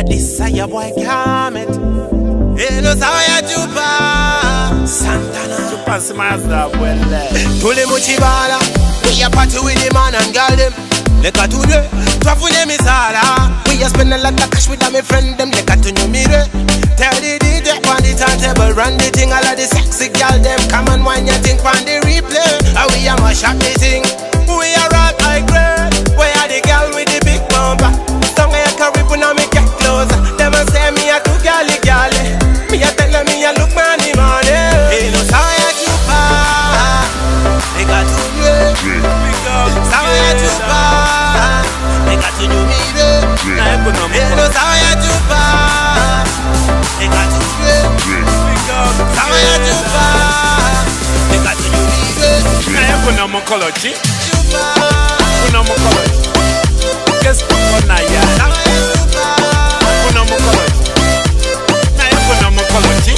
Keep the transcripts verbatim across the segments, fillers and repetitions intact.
a this a your boy Comet. Hey, no Saya Chupa Santana Chupa Smazda, well Tule Muchibala. We a party with the man and girl them. Leka today, twelve with them is all. We a spend a lot of cash with my friend them. Leka to new mirror. Tell the D J on the turntable, run the thing. All of the sexy girl them. Come and wind your thing on the replay. And we a mash up the thing. We a rock high grade. We are the girl with the big bumper. Song I carry when I make it closer. Them a say me a too girly girly. Me a tell them me a look money money. Hey, no Saya Chupa. They got to do Saya Chupa. They got to do me there. Hey, no Saya Chupa. They got to do Saya Chupa. They got to do me there. Kuna mokoloji Chupa. Kuna mokoloji Guess what na ya Kuna mokoloji Na ya kuna mokoloji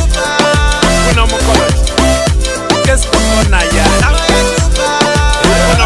Kuna mokoloji Guess what na ya Kuna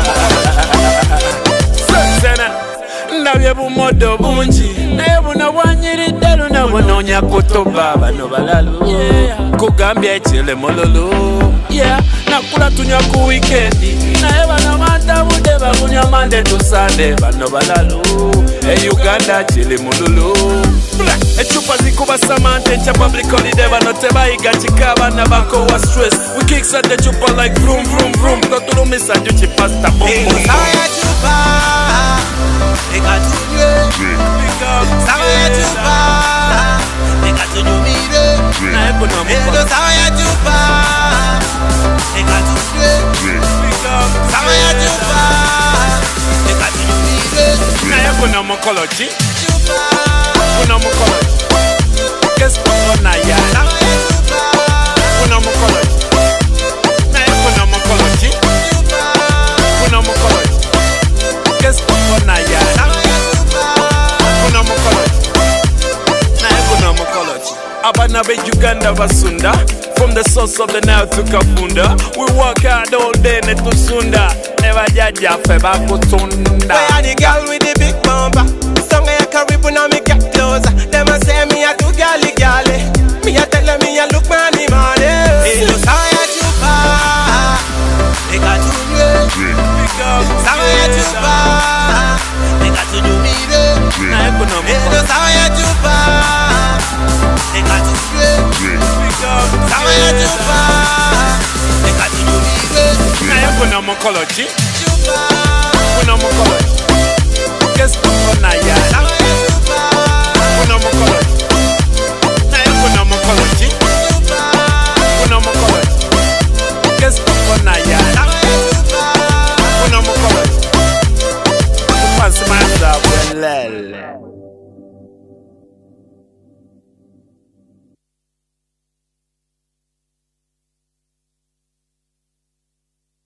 mokoloji Sena Ndawe bumodo bunji Na buna wanyiri dalu na wanonya kutoba bano balalu Kugambia chile mololo Yeah, nakula tunya ku weekendi Na eba na manda bude bagunya Monday to Sunday bano balalu E Uganda chile mololo Echupa zikuba samante cha public holiday bano teba iga chikaba na bako wa stress We kicks at the chupa like vroom vroom vroom Go to the misa juchi pasta boom Hey, boom Saya Chupa. They got to do Saya Chupa. They got to do me there. Na ebo na Hey, no mokoloji Saya Chupa. They got to do Saya Chupa. They got to do me there. Na ebo na mokoloji Chupa. Kuna mokoloji Guess what na ya Saya Chupa. Kuna mokoloji Na ebo na mokoloji Chupa. Kuna mokoloji Guess what na ya Saya Chupa. Kuna mokoloji Na ebo na mokoloji Abana be Uganda basunda From the source of the Nile to Kafunda We work hard all day netu sunda Never jaja fe bakutunda Where are the girl with the big bumper? Song I carry when I make it closer. Them a say me a too girly girly. Me a tell them me a look money money. Hey, no Saya Chupa. They got to do Saya Chupa. They got to do me there. Na ebo na Hey, no mokoloji Saya Chupa. They got to do Saya Chupa. They got to do me there. Na ebo na mokoloji Chupa. Kuna mokoloji Guess what na ya Saya Chupa. Kuna mokoloji Na ebo na mokoloji Kuna mokoloji Guess what na ya Kuna mokoloji Chupa Smazda, well